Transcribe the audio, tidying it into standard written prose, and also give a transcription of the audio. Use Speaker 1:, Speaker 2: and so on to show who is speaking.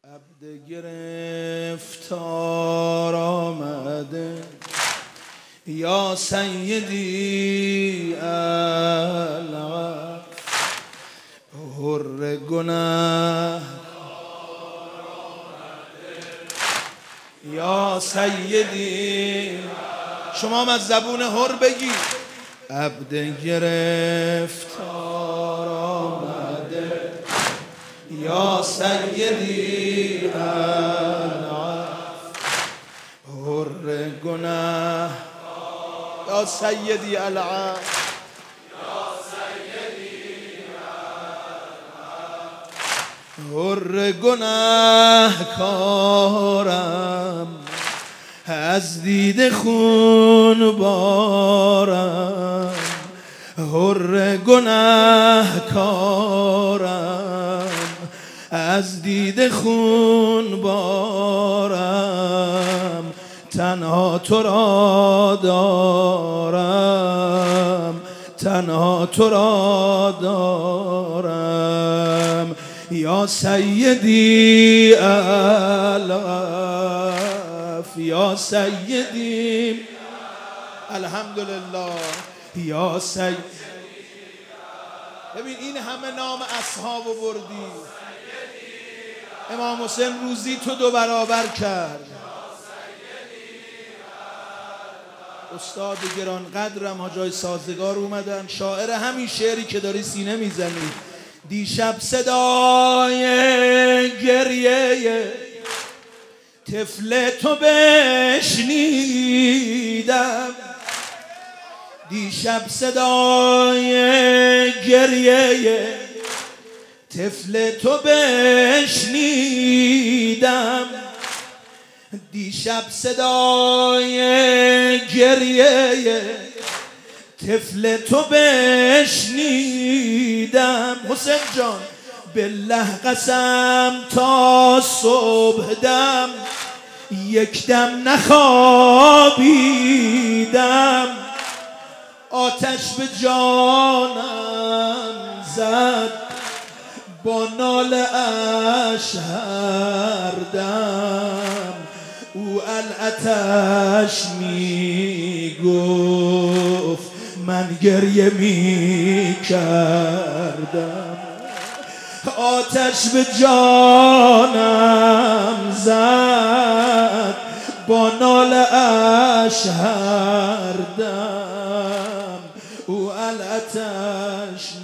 Speaker 1: عبد گرفتار آمده یا سیدی العفو حر گناه یا سیدی. شما هم از زبون حر بگی. عبد گرفتار آمده یا سیدی العفو حر گناه یا سیدی العفو حر گناهکارم از دیده خون بارم حر گناهکارم از دیده خون بارم تنها تو را دارم تنها تو را دارم یا سیدی العفو یا سیدی الحمدلله یا سیدی. ببین این همه نام اصحابو بردی، امام حسین روزی تو 2 برابر کرد. استاد گرانقدرم حاجای سازگار اومدن، شاعر همین شعری که داری سینه میزنی. دیشب صدای گریه طفل تو بشنیدم دیشب صدای گریه طفل تو بشنیدم دیشب صدای گریه طفل تو بشنیدم. حسین جان بالله قسم تا صبح دم یک دم نخوابیدم آتش به جانم زد با ناله اش هر دم او الاتش می گفت من گریه می کردم آتش به جانم زد با ناله اش هر دم او الاتش